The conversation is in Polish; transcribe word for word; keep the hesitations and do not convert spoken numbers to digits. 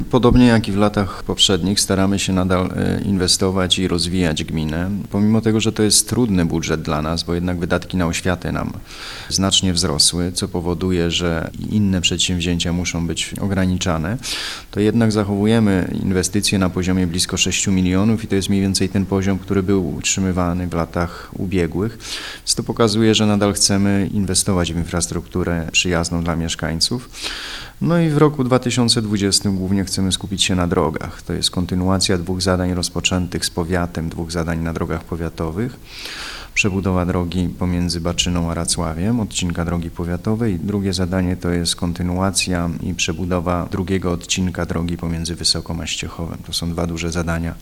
Podobnie jak i w latach poprzednich staramy się nadal inwestować i rozwijać gminę, pomimo tego, że to jest trudny budżet dla nas, bo jednak wydatki na oświatę nam znacznie wzrosły, co powoduje, że inne przedsięwzięcia muszą być ograniczane, to jednak zachowujemy inwestycje na poziomie blisko sześciu milionów i to jest mniej więcej ten poziom, który był utrzymywany w latach ubiegłych. Więc to pokazuje, że nadal chcemy inwestować w infrastrukturę przyjazną dla mieszkańców. No i w roku dwa tysiące dwudziestym głównie chcemy skupić się na drogach. To jest kontynuacja dwóch zadań rozpoczętych z powiatem, dwóch zadań na drogach powiatowych. Przebudowa drogi pomiędzy Baczyną a Racławiem, odcinka drogi powiatowej. Drugie zadanie to jest kontynuacja i przebudowa drugiego odcinka drogi pomiędzy Wysoką a Ściechowem. To są dwa duże zadania